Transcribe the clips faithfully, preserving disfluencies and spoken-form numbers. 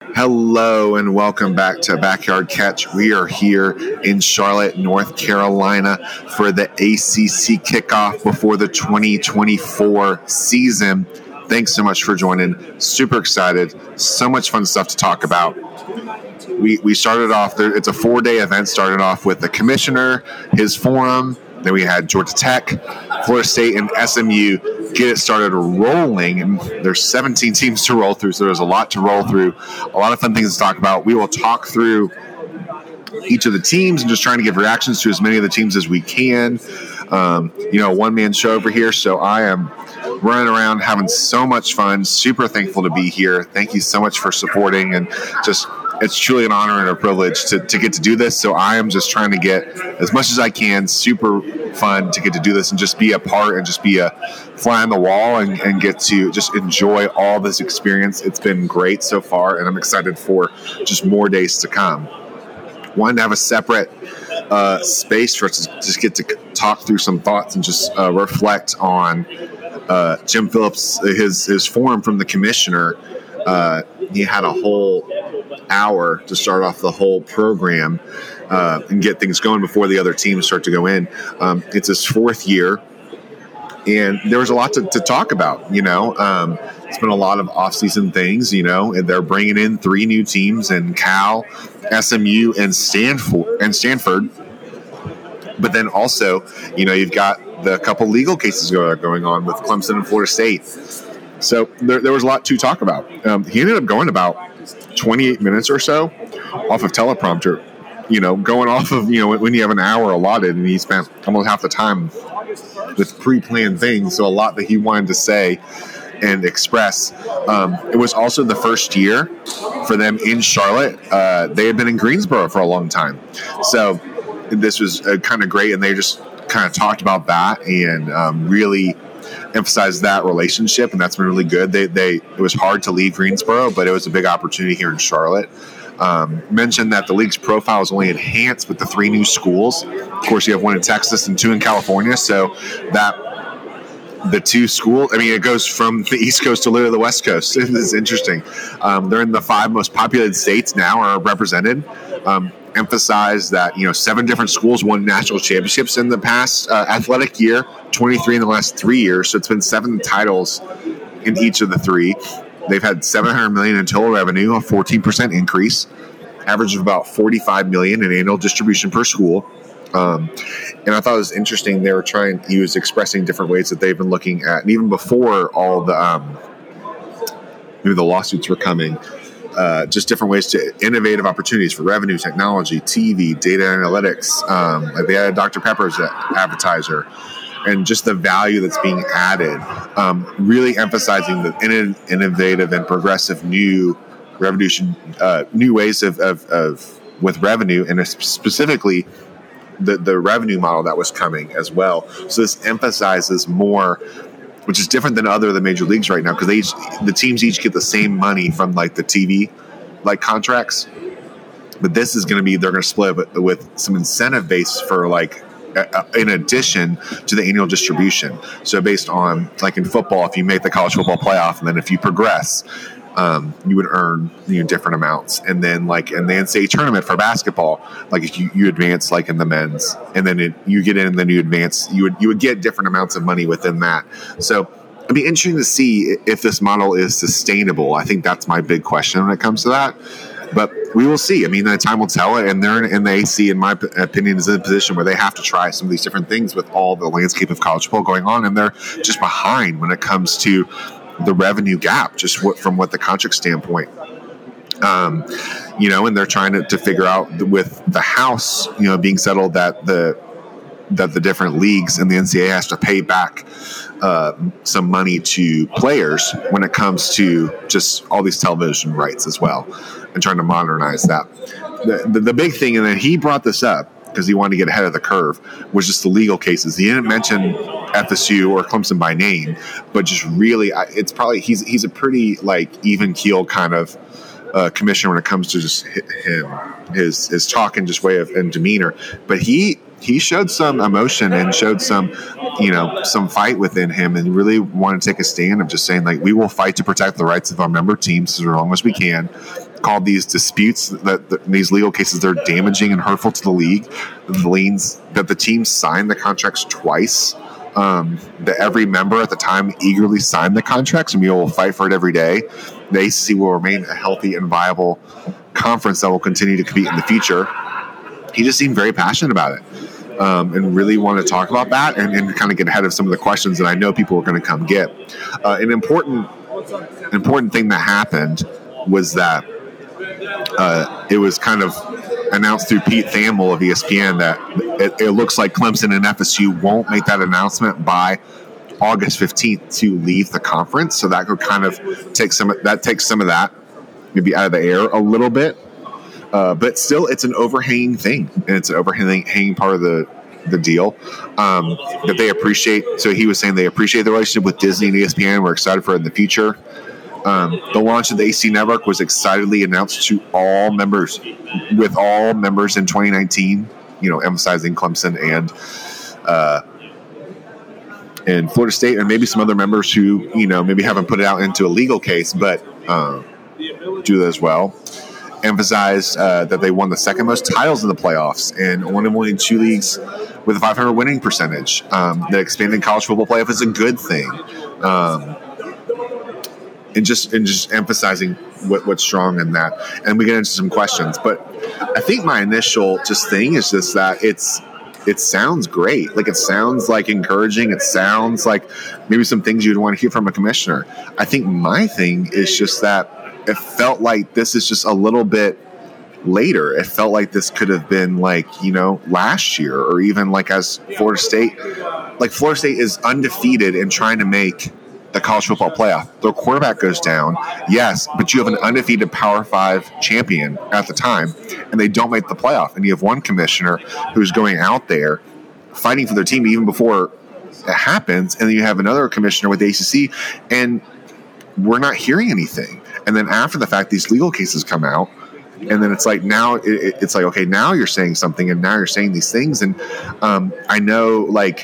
Hello and welcome back to Backyard Catch. We are here in Charlotte, North Carolina for the A C C kickoff before the twenty twenty-four season. Thanks so much for joining. Super excited. So much fun stuff to talk about. We we started off, there, it's a four-day event, started off with the commissioner, his forum. Then we had Georgia Tech, Florida State, and S M U get it started rolling. And there's seventeen teams to roll through, so there's a lot to roll through. A lot of fun things to talk about. We will talk through each of the teams and just trying to give reactions to as many of the teams as we can. Um, you know, one-man show over here, so I am running around having so much fun. Super thankful to be here. Thank you so much for supporting, and just it's truly an honor and a privilege to, to get to do this. So I am just trying to get as much as I can. Super fun to get to do this and just be a part and just be a fly on the wall and, and get to just enjoy all this experience. It's been great so far, and I'm excited for just more days to come. Wanted to have a separate uh, space for us to just get to talk through some thoughts and just uh, reflect on uh, Jim Phillips, his his forum from the commissioner. Uh, he had a whole hour to start off the whole program uh, and get things going before the other teams start to go in. Um, it's his fourth year, and there was a lot to, to talk about. You know, um, it's been a lot of off-season things. You know, and they're bringing in three new teams in Cal, S M U, and Stanford. And Stanford. But then also, you know, you've got the couple legal cases going on with Clemson and Florida State. So there, there was a lot to talk about. Um, he ended up going about twenty-eight minutes or so off of teleprompter, you know, going off of, you know, when you have an hour allotted, and he spent almost half the time with pre-planned things. So a lot that he wanted to say and express. Um, it was also the first year for them in Charlotte. Uh, they had been in Greensboro for a long time. So this was uh, kind of great. And they just kind of talked about that and um, really emphasize that relationship, and that's been really good. They, they, it was hard to leave Greensboro, but it was a big opportunity here in Charlotte. Um, mentioned that the league's profile is only enhanced with the three new schools. Of course, you have one in Texas and two in California, so that the two schools, I mean, it goes from the East Coast to literally the West Coast. It is interesting. Um, they're in the five most populated states now, are represented. Um, emphasize that, you know, seven different schools won national championships in the past uh, athletic year, twenty-three in the last three years. So it's been seven titles in each of the three. They've had seven hundred million dollars in total revenue, a fourteen percent increase, average of about forty-five million dollars in annual distribution per school. Um, and I thought it was interesting. They were trying, he was expressing different ways that they've been looking at, and even before all the, um, maybe the lawsuits were coming, Uh, just different ways to innovative opportunities for revenue, technology, T V, data analytics. Um, like they had Doctor Pepper's advertiser, and just the value that's being added. Um, really emphasizing the in- innovative and progressive new revenue, uh, new ways of, of, of with revenue, and specifically the the revenue model that was coming as well. So this emphasizes more, which is different than other of the major leagues right now, because they each, the teams each get the same money from like the T V like contracts, but this is going to be, they're going to split it with some incentive base for like uh, in addition to the annual distribution. So based on, like in football, if you make the college football playoff, and then if you progress, um, you would earn, you know, different amounts. And then like in the N C double A tournament for basketball, like if you, you advance like in the men's, and then it, you get in and then you advance, you would you would get different amounts of money within that. So it'd be interesting to see if this model is sustainable. I think that's my big question when it comes to that. But we will see. I mean, the time will tell it. And they're in, in the A C, in my opinion, is in a position where they have to try some of these different things with all the landscape of college football going on. And they're just behind when it comes to the revenue gap, just what, from what the contract standpoint. Um, you know, and they're trying to, to figure out with the House, you know, being settled that the that the different leagues and the N C double A has to pay back uh, some money to players when it comes to just all these television rights as well, and trying to modernize that. The, the, the big thing, and then he brought this up because he wanted to get ahead of the curve, was just the legal cases. He didn't mention F S U or Clemson by name, but just really, it's probably, he's he's a pretty like even keel kind of uh, commissioner when it comes to just him, his his talk and just way of and demeanor. But he he showed some emotion and showed some, you know, some fight within him, and really wanted to take a stand of just saying, like, we will fight to protect the rights of our member teams as long as we can. called these disputes that, that these legal cases, they're damaging and hurtful to the league. The leans that the team signed the contracts twice. Um, that every member at the time eagerly signed the contracts, and we will fight for it every day. The A C C will remain a healthy and viable conference that will continue to compete in the future. He just seemed very passionate about it, um, and really wanted to talk about that and, and kind of get ahead of some of the questions that I know people were going to come get. Uh, an important, important thing that happened was that uh, it was kind of announced through Pete Thamel of E S P N that it, it looks like Clemson and F S U won't make that announcement by August fifteenth to leave the conference. So that could kind of take some that takes some of that maybe out of the air a little bit. Uh, but still, it's an overhanging thing, and it's an overhanging hanging part of the the deal um, that they appreciate. So he was saying they appreciate the relationship with Disney and E S P N. We're excited for it in the future. Um, the launch of the A C Network was excitedly announced to all members, with all members in twenty nineteen, you know, emphasizing Clemson and uh, and Florida State, and maybe some other members who, you know, maybe haven't put it out into a legal case, but uh, do that as well. Emphasized uh, that they won the second most titles in the playoffs and one and winning two leagues with a five hundred winning percentage. Um, the expanding college football playoff is a good thing. Um, And just and just emphasizing what, what's strong in that, and we get into some questions. But I think my initial just thing is just that it's it sounds great. Like it sounds like encouraging. It sounds like maybe some things you'd want to hear from a commissioner. I think my thing is just that it felt like this is just a little bit later. It felt like this could have been like, you know, last year, or even like as Florida State, like Florida State is undefeated and trying to make the college football playoff. Their quarterback goes down, yes, but you have an undefeated Power Five champion at the time, and they don't make the playoff. And you have one commissioner who's going out there fighting for their team even before it happens, and then you have another commissioner with the A C C, and we're not hearing anything. And then after the fact, these legal cases come out, and then it's like now it, it's like, okay, now you're saying something, and now you're saying these things. And um, I know, like,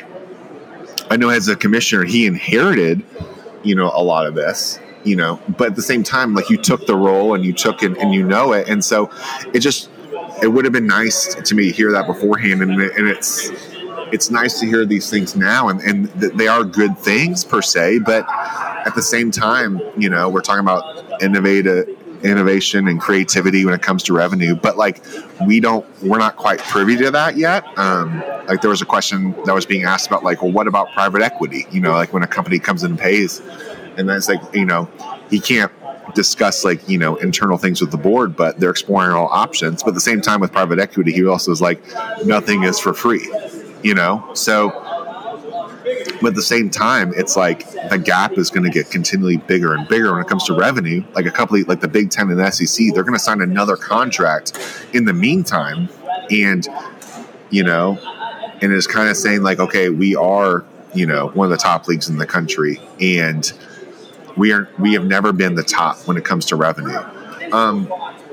I know as a commissioner, he inherited, you know, a lot of this, you know, but at the same time, like, you took the role and you took it and you know it. And so it just, it would have been nice to me to hear that beforehand. And, it, and it's, it's nice to hear these things now, and, and th- they are good things per se, but at the same time, you know, we're talking about innovative innovation and creativity when it comes to revenue, but like, we don't, we're not quite privy to that yet. Um, like there was a question that was being asked about, like, well, what about private equity? You know, like when a company comes in and pays, and that's like, you know, he can't discuss like, you know, internal things with the board, but they're exploring all options. But at the same time with private equity, he also is like, nothing is for free, you know? So, but at the same time, it's like the gap is going to get continually bigger and bigger when it comes to revenue. Like a couple of, like the Big Ten and the S E C, they're going to sign another contract in the meantime. And, you know, and it's kind of saying like, okay, we are, you know, one of the top leagues in the country, and we are, we have never been the top when it comes to revenue. Um,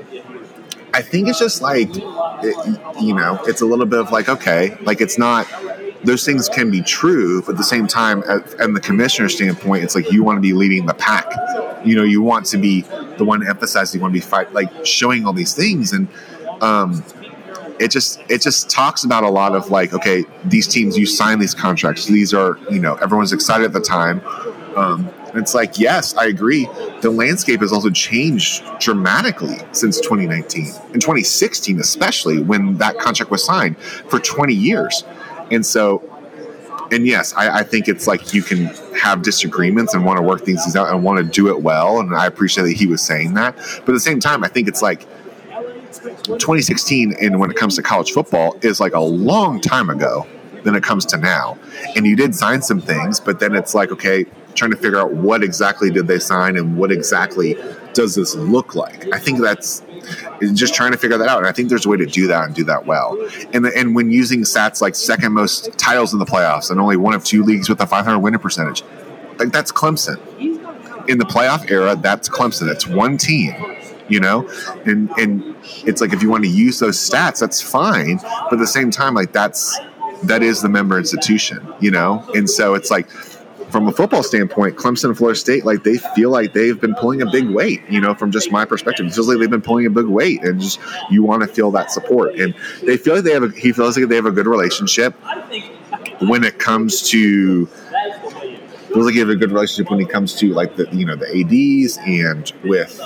I think it's just like, it, you know, it's a little bit of like, okay, like it's not, those things can be true, but at the same time, at, at the commissioner's standpoint, it's like you want to be leading the pack. You know, you want to be the one emphasizing, you want to be fight, like showing all these things. And um, it just it just talks about a lot of like, okay, these teams, you sign these contracts. These are, you know, everyone's excited at the time. Um, and it's like, yes, I agree. The landscape has also changed dramatically since twenty nineteen and twenty sixteen, especially when that contract was signed for twenty years. And so, and yes, I, I think it's like you can have disagreements and want to work things out and want to do it well. And I appreciate that he was saying that. But at the same time, I think it's like twenty sixteen, and when it comes to college football, is like a long time ago than it comes to now. And you did sign some things, but then it's like, okay, trying to figure out what exactly did they sign and what exactly does this look like. I think that's just trying to figure that out. And I think there's a way to do that and do that well. And the, and when using stats like second most titles in the playoffs and only one of two leagues with a five hundred winning percentage, like that's Clemson. In the playoff era, that's Clemson. It's one team, you know? And and it's like if you want to use those stats, that's fine. But at the same time, like that's that is the member institution, you know? And so it's like from a football standpoint, Clemson and Florida State, like they feel like they've been pulling a big weight, you know, from just my perspective. It feels like they've been pulling a big weight, and just you want to feel that support. And they feel like they have a, he feels like they have a good relationship when it comes to feels like they have a good relationship when it comes to like the, you know, the A Ds and with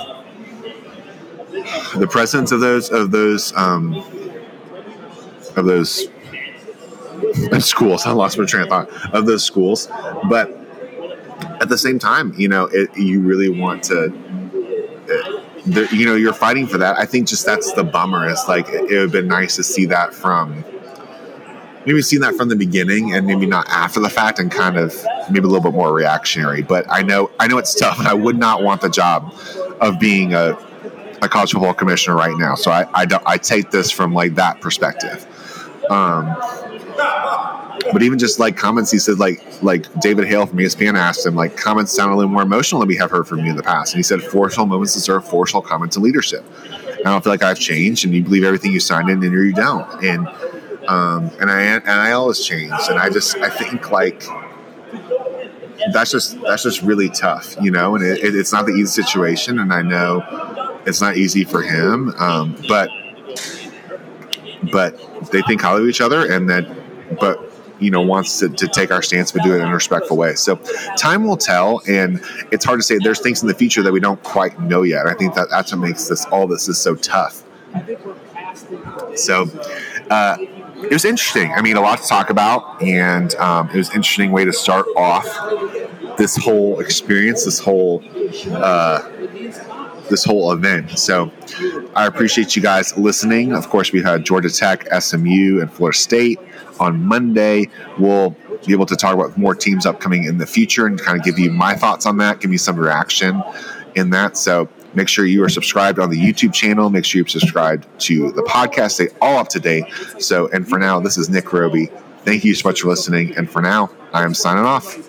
the presidents of those of those um, of those schools. I lost my train of thought of those schools, but at the same time, you know, it, you really want to, uh, the, you know, you're fighting for that. I think just that's the bummer. Is like it, it would have been nice to see that from maybe see that from the beginning, and maybe not after the fact, and kind of maybe a little bit more reactionary. But I know I know it's tough, and I would not want the job of being a, a college football commissioner right now. So I I, don't, I take this from like that perspective. Um, But even just like comments, he said, like like David Hale from E S P N asked him, like comments sound a little more emotional than we have heard from you in the past. And he said, forceful moments deserve forceful comments and leadership. I don't feel like I've changed, and you believe everything you signed in, and you don't. And um, and I and I always change, and I just I think like that's just that's just really tough, you know. And it, it, it's not the easy situation, and I know it's not easy for him, um, but but they think highly of each other, and that but. you know, wants to, to take our stance, but do it in a respectful way. So time will tell, and it's hard to say. There's things in the future that we don't quite know yet. I think that that's what makes this, all this is so tough. So uh, it was interesting. I mean, a lot to talk about, and um, it was an interesting way to start off this whole experience, this whole uh, this whole event. So I appreciate you guys listening. Of course, we had Georgia Tech, S M U, and Florida State. On Monday, we'll be able to talk about more teams upcoming in the future and kind of give you my thoughts on that, give me some reaction in that. So make sure you are subscribed on the YouTube channel. Make sure you're subscribed to the podcast. Stay all up to date. So, and for now, this is Nick Roby. Thank you so much for listening. And for now, I am signing off.